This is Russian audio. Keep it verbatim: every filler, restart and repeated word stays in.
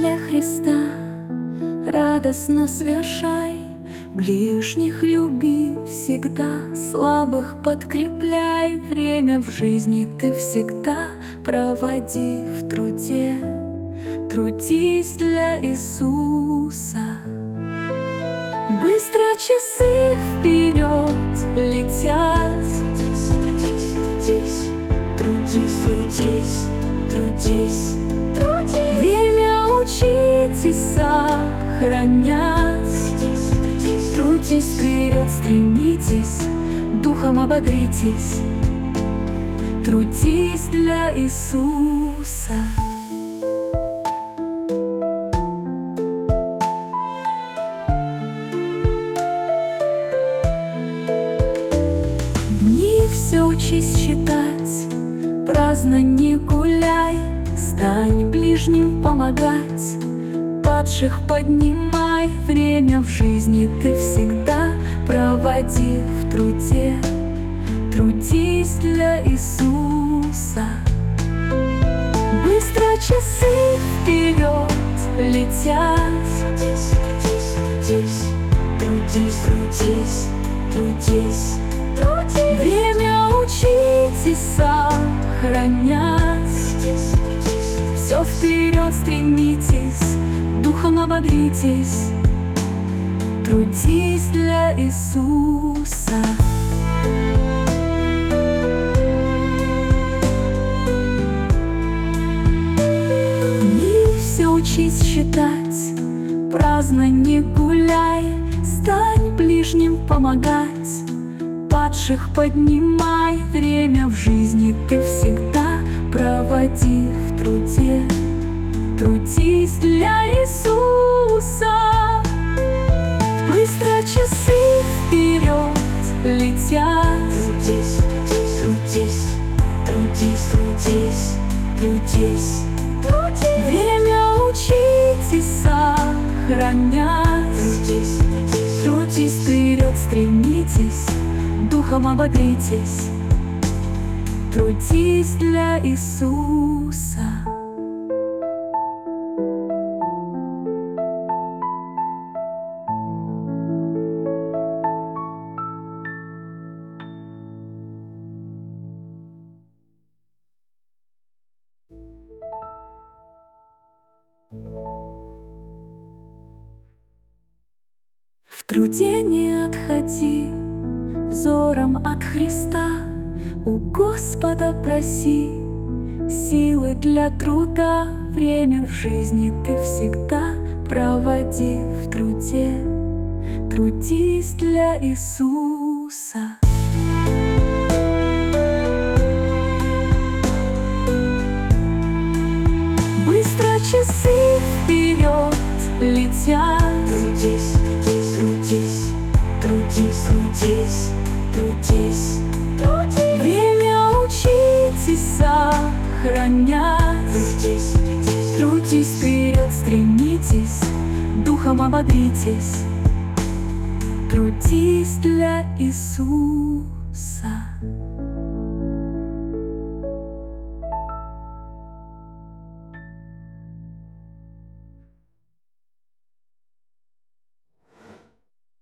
для Христа, радостно совершай, ближних люби всегда, слабых подкрепляй. Время в жизни ты всегда проводи в труде, трудись для Иисуса. Быстро часы вперед летят, трудись, трудись, трудись, трудись, трудись. Время учитесь сохранять, трудись, вперед стремитесь, духом ободритесь, трудись для Иисуса. Все учись считать, праздно не гуляй, стань ближним помогать, падших поднимай. Время в жизни ты всегда проводи в труде, трудись для Иисуса. Быстро часы вперед летят, трудись, трудись, трудись, трудись, трудись. Время учитесь сохранять, все вперед стремитесь, духом ободритесь, трудись для Иисуса. Не все учись считать, праздно не гуляй, стань ближним помогать, падших поднимай. Время в жизни ты всегда проводи в труде, трудись для Иисуса. Быстро часы вперед летят, трудись, трудись, трудись, трудись, трудись, трудись. Время учитесь сохранять, трудись, трудись, вперед стремитесь, духом ободритесь, трудись для Иисуса. В труде не отходи, взором от Христа у Господа проси силы для труда. Время в жизни ты всегда проводи в труде, трудись для Иисуса. Быстро часы вперед летят, трудись, трудись, трудись, трудись, трудись, трудись. Время учитесь сохранять, трудись, трудись, вперед стремитесь, духом ободритесь, трудись для Иисуса.